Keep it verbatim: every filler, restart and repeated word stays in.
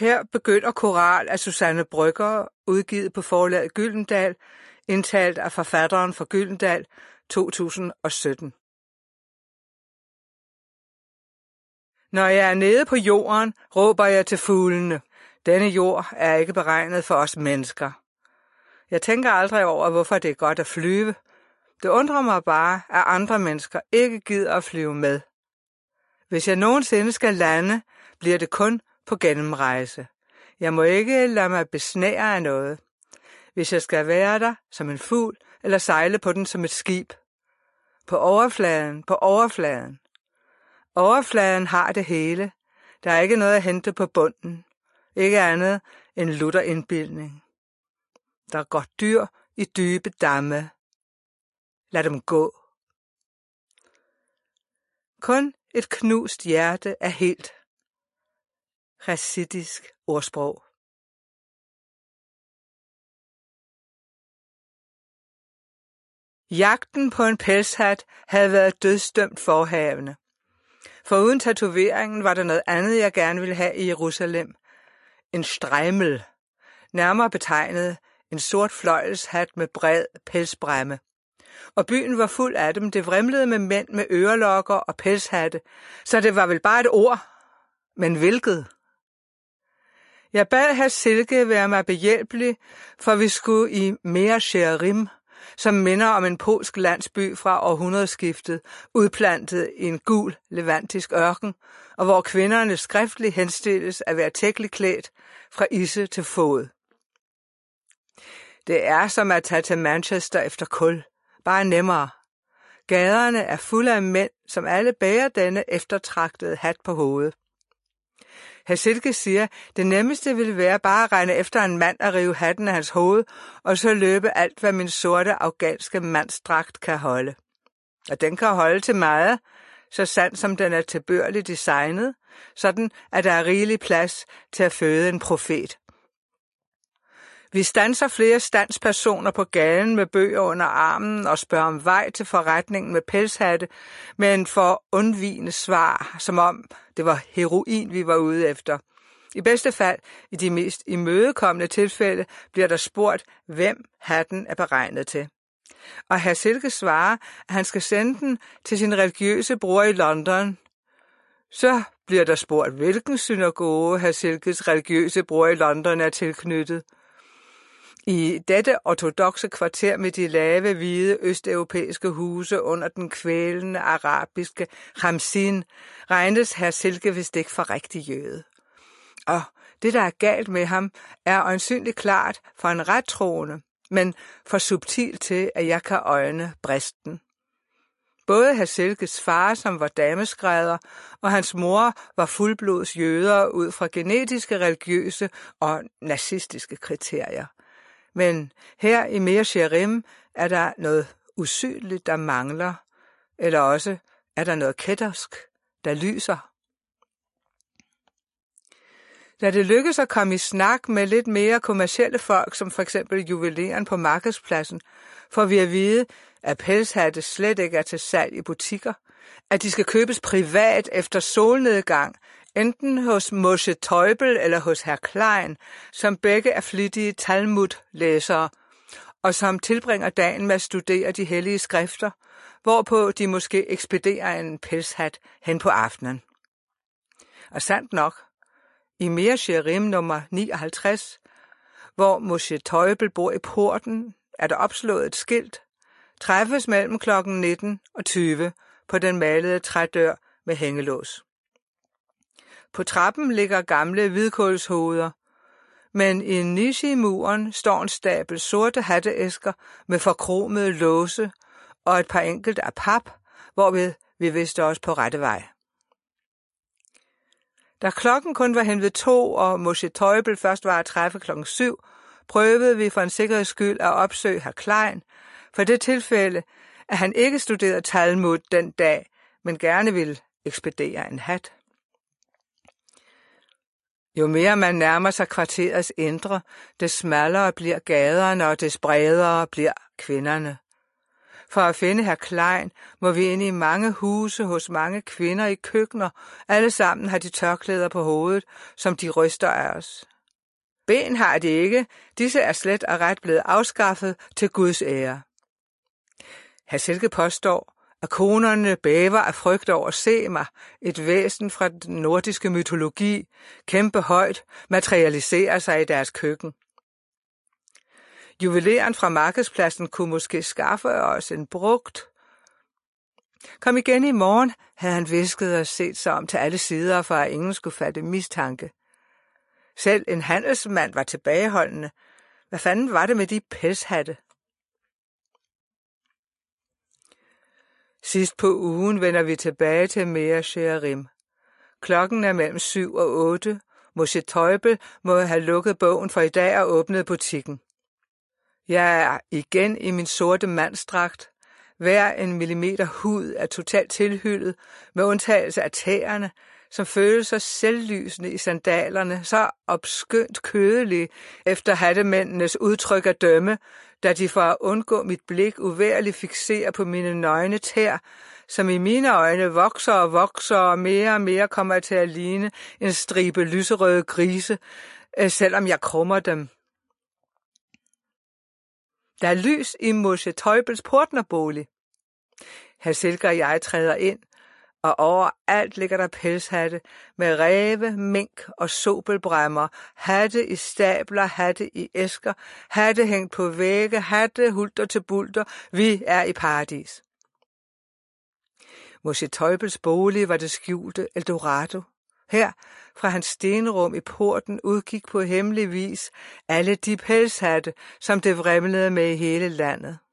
Her begynder Koral af Susanne Brøgger, udgivet på forlaget Gyldendal, indtalt af forfatteren for Gyldendal to tusind og sytten. Når jeg er nede på jorden, råber jeg til fuglene. Denne jord er ikke beregnet for os mennesker. Jeg tænker aldrig over, hvorfor det er godt at flyve. Det undrer mig bare, at andre mennesker ikke gider at flyve med. Hvis jeg nogensinde skal lande, bliver det kun på gennemrejse. Jeg må ikke lade mig besnære af noget. Hvis jeg skal være der som en fugl, eller sejle på den som et skib. På overfladen, på overfladen. Overfladen har det hele. Der er ikke noget at hente på bunden. Ikke andet end lutter indbildning. Der går dyr i dybe damme. Lad dem gå. Kun et knust hjerte er helt. Chassidisk ordsprog. Jagten på en pelshat havde været dødsdømt forhavende. Foruden tatoveringen var der noget andet, jeg gerne ville have i Jerusalem. En strejmel, nærmere betegnet en sort fløjelshat med bred pelsbræmme. Og byen var fuld af dem, det vrimlede med mænd med ørelokker og pelshatte, så det var vel bare et ord. Men hvilket? Jeg bad herr Silke være mig behjælpelig, for vi skulle i Mea Shearim, som minder om en polsk landsby fra århundredeskiftet, udplantet i en gul levantisk ørken, og hvor kvinderne skriftligt henstilles at være tækkeligt klædt fra isse til fod. Det er som at tage til Manchester efter kul, bare nemmere. Gaderne er fulde af mænd, som alle bærer denne eftertragtede hat på hovedet. Herr Silke siger, det nemmeste ville være bare at regne efter en mand og rive hatten af hans hoved, og så løbe alt, hvad min sorte afghanske mandsdragt kan holde. Og den kan holde til meget, så sandt som den er tilbørligt designet, sådan at der er rigelig plads til at føde en profet. Vi standser flere standspersoner på gaden med bøger under armen og spørger om vej til forretningen med pelshatte, men får undvigende svar, som om det var heroin, vi var ude efter. I bedste fald, i de mest imødekommende tilfælde, bliver der spurgt, hvem hatten er beregnet til. Og herr Silke svarer, at han skal sende den til sin religiøse bror i London. Så bliver der spurgt, hvilken synagoge herr Silkes religiøse bror i London er tilknyttet. I dette ortodokse kvarter med de lave, hvide, østeuropæiske huse under den kvælende arabiske Ramsin regnes herr Silke vist ikke for rigtig jøde. Og det, der er galt med ham, er øjensynligt klart for en rettroende, men for subtil til, at jeg kan øjne bristen. Både herr Silkes far, som var dameskrædder, og hans mor var fuldblods jøder ud fra genetiske, religiøse og nazistiske kriterier. Men her i Mea Shearim er der noget usynligt, der mangler, eller også er der noget kættersk, der lyser. Da det lykkes at komme i snak med lidt mere kommercielle folk, som for eksempel juveleren på markedspladsen, får vi at vide, at pelshatte slet ikke er til salg i butikker, at de skal købes privat efter solnedgang, enten hos Moshe Teubel eller hos herr Klein, som begge er flittige Talmud-læsere, og som tilbringer dagen med at studere de hellige skrifter, hvorpå de måske ekspederer en pelshat hen på aftenen. Og sandt nok, i Mea Shearim nummer nioghalvtreds, hvor Moshe Teubel bor i porten, er der opslået et skilt, træffes mellem klokken nitten og tyve på den malede trædør med hængelås. På trappen ligger gamle hvidkålshoveder, men i en niche i muren står en stabel sorte hatteæsker med forkromede låse og et par enkelte af pap, hvorved vi vidste os på rette vej. Da klokken kun var hen ved to, og Moshe Teubel først var at træffe klokken syv, prøvede vi for en sikkerheds skyld at opsøge herr Klein, for det tilfælde, at han ikke studerede Talmud den dag, men gerne ville ekspedere en hat. Jo mere man nærmer sig kvarterets indre, des smallere bliver gaderne, og des bredere bliver kvinderne. For at finde herr Klein må vi ind i mange huse hos mange kvinder i køkkener. Alle sammen har de tørklæder på hovedet, som de ryster af os. Ben har de ikke. Disse er slet og ret blevet afskaffet til Guds ære. Herr Silke påstår, at konerne bæver af frygt over at se mig, et væsen fra den nordiske mytologi, kæmpe højt, materialiserer sig i deres køkken. Juveleren fra markedspladsen kunne måske skaffe os en brugt. Kom igen i morgen, havde han hvisket og set sig om til alle sider, for at ingen skulle fatte mistanke. Selv en handelsmand var tilbageholdende. Hvad fanden var det med de pelshatte? Sidst på ugen vender vi tilbage til Mea Shearim. Klokken er mellem syv og otte. Moshe Teubel må have lukket bogen for i dag og åbnet butikken. Jeg er igen i min sorte mandsdragt. Hver en millimeter hud er totalt tilhyllet, med undtagelse af tæerne, som føles så selvlysende i sandalerne, så opskønt kødelige efter hattemændenes udtryk at dømme, da de for at undgå mit blik uværligt fikserer på mine nøgne tær, som i mine øjne vokser og vokser, og mere og mere kommer til at ligne en stribe lyserøde grise, selvom jeg krummer dem. Der er lys i Moshe Teubels portnerbolig. Herr Silke og jeg træder ind, og overalt ligger der pelshatte med ræve, mink og sobelbræmmer, hatte i stabler, hatte i æsker, hatte hængt på vægge, hatte hulter til bulter. Vi er i paradis. Moshe Teubels bolig var det skjulte Eldorado. Her, fra hans stenrum i porten, udgik på hemmelig vis alle de pelshatte, som det vrimlede med i hele landet.